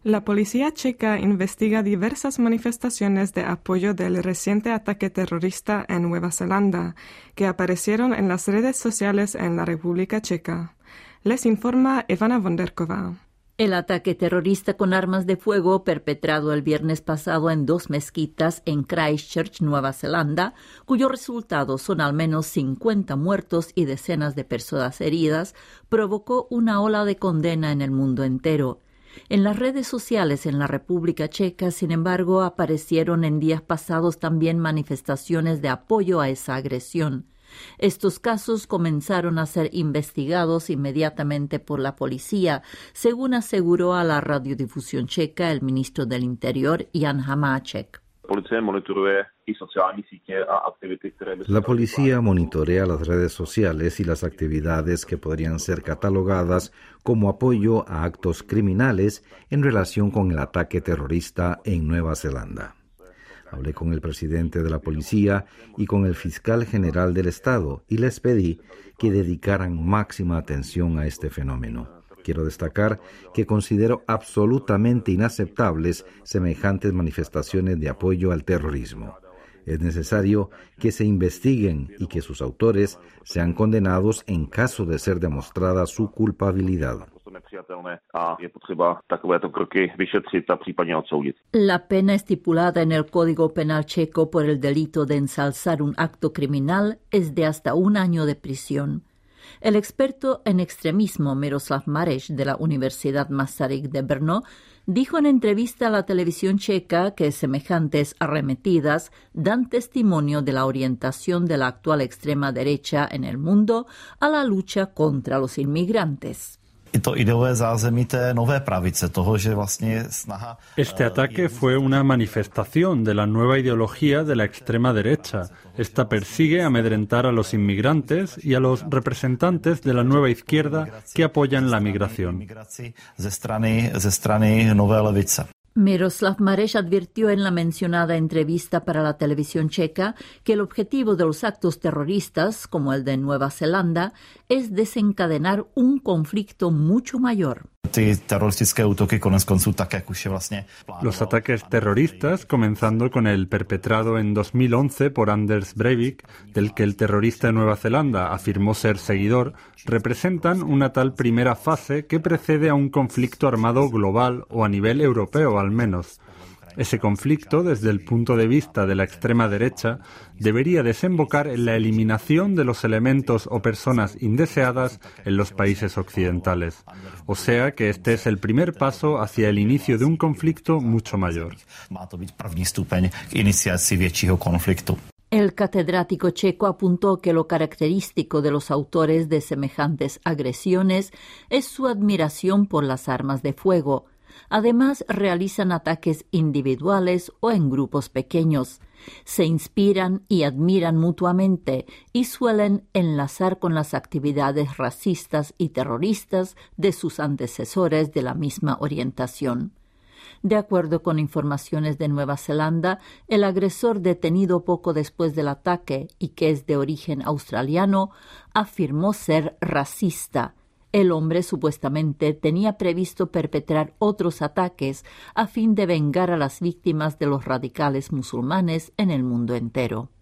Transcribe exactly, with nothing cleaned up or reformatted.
La policía checa investiga diversas manifestaciones de apoyo del reciente ataque terrorista en Nueva Zelanda, que aparecieron en las redes sociales en la República Checa. Les informa Ivana Vonderkova. El ataque terrorista con armas de fuego perpetrado el viernes pasado en dos mezquitas en Christchurch, Nueva Zelanda, cuyos resultados son al menos cincuenta muertos y decenas de personas heridas, provocó una ola de condena en el mundo entero. En las redes sociales en la República Checa, sin embargo, aparecieron en días pasados también manifestaciones de apoyo a esa agresión. Estos casos comenzaron a ser investigados inmediatamente por la policía, según aseguró a la radiodifusión checa el ministro del Interior, Jan Hamáček. La policía monitorea las redes sociales y las actividades que podrían ser catalogadas como apoyo a actos criminales en relación con el ataque terrorista en Nueva Zelanda. Hablé con el presidente de la policía y con el fiscal general del estado y les pedí que dedicaran máxima atención a este fenómeno. Quiero destacar que considero absolutamente inaceptables semejantes manifestaciones de apoyo al terrorismo. Es necesario que se investiguen y que sus autores sean condenados en caso de ser demostrada su culpabilidad. La pena estipulada en el Código Penal checo por el delito de ensalzar un acto criminal es de hasta un año de prisión. El experto en extremismo Miroslav Mareš de la Universidad Masaryk de Brno dijo en entrevista a la televisión checa que semejantes arremetidas dan testimonio de la orientación de la actual extrema derecha en el mundo a la lucha contra los inmigrantes. Este ataque fue una manifestación de la nueva ideología de la extrema derecha. Esta persigue amedrentar a los inmigrantes y a los representantes de la nueva izquierda que apoyan la migración. Miroslav Mareš advirtió en la mencionada entrevista para la televisión checa que el objetivo de los actos terroristas, como el de Nueva Zelanda, es desencadenar un conflicto mucho mayor. Los ataques terroristas, comenzando con el perpetrado en dos mil once por Anders Breivik, del que el terrorista de Nueva Zelanda afirmó ser seguidor, representan una tal primera fase que precede a un conflicto armado global o a nivel europeo al menos. Ese conflicto, desde el punto de vista de la extrema derecha, debería desembocar en la eliminación de los elementos o personas indeseadas en los países occidentales. O sea que este es el primer paso hacia el inicio de un conflicto mucho mayor. El catedrático checo apuntó que lo característico de los autores de semejantes agresiones es su admiración por las armas de fuego. Además, realizan ataques individuales o en grupos pequeños. Se inspiran y admiran mutuamente y suelen enlazar con las actividades racistas y terroristas de sus antecesores de la misma orientación. De acuerdo con informaciones de Nueva Zelanda, el agresor detenido poco después del ataque y que es de origen australiano, afirmó ser racista. El hombre supuestamente tenía previsto perpetrar otros ataques a fin de vengar a las víctimas de los radicales musulmanes en el mundo entero.